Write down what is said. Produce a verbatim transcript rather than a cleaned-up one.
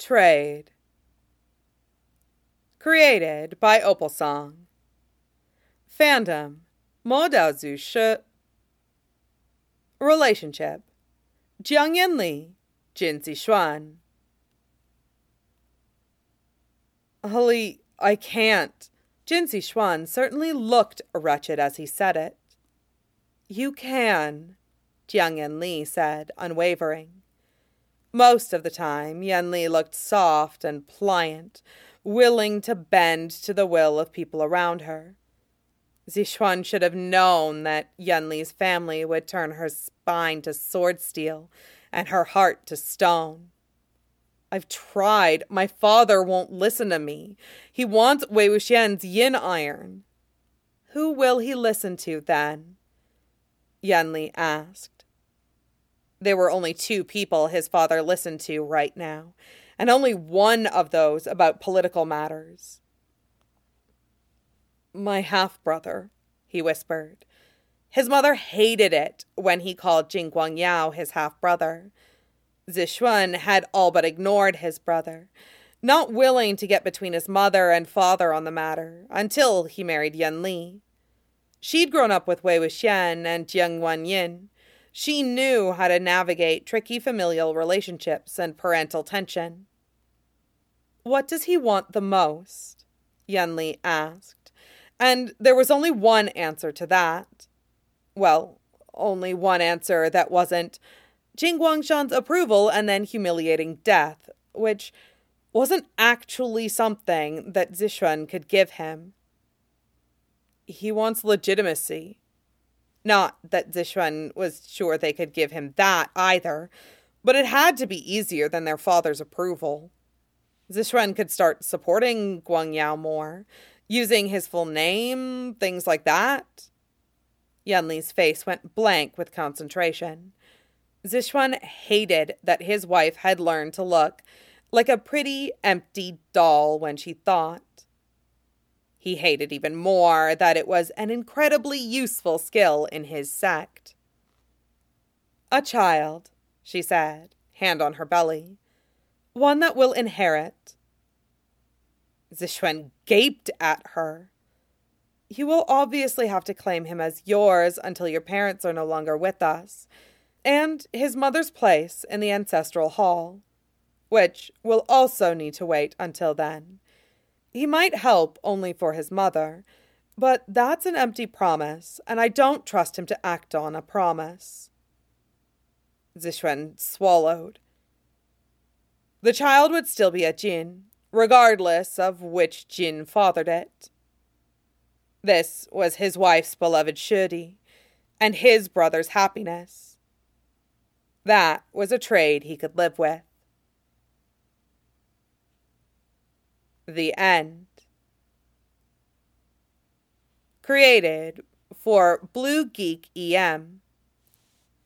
Trade. Created by Opal Song. Fandom. 魔导组是 Relationship. Jiangyan Li, Jin Zixuan. Holly, I can't. Jin Zixuan certainly looked wretched as he said it. You can, Jiang Yanli said, unwavering. Most of the time, Yanli looked soft and pliant, willing to bend to the will of people around her. Zixuan should have known that Yanli's family would turn her spine to sword steel and her heart to stone. I've tried. My father won't listen to me. He wants Wei Wuxian's yin iron. Who will he listen to, then? Yanli asked. There were only two people his father listened to right now, and only one of those about political matters. My half-brother, he whispered. His mother hated it when he called Jing Guangyao his half-brother. Zixuan had all but ignored his brother, not willing to get between his mother and father on the matter, until he married Yanli. She'd grown up with Wei Wuxian and Jiang Wanyin. She knew how to navigate tricky familial relationships and parental tension. What does he want the most? Yanli asked, and there was only one answer to that. Well, only one answer that wasn't Jing Guangshan's approval and then humiliating death, which wasn't actually something that Zixuan could give him. He wants legitimacy. Not that Zixuan was sure they could give him that either, but it had to be easier than their father's approval. Zixuan could start supporting Guangyao more, using his full name, things like that. Yanli's face went blank with concentration. Zixuan hated that his wife had learned to look like a pretty, empty doll when she thought. He hated even more that it was an incredibly useful skill in his sect. A child, she said, hand on her belly. One that will inherit. Zixuan gaped at her. You will obviously have to claim him as yours until your parents are no longer with us, and his mother's place in the ancestral hall, which will also need to wait until then. He might help only for his mother, but that's an empty promise, and I don't trust him to act on a promise. Zixuan swallowed. The child would still be a Jin, regardless of which Jin fathered it. This was his wife's beloved Shudi, and his brother's happiness. That was a trade he could live with. The end. Created for Blue Geek E M.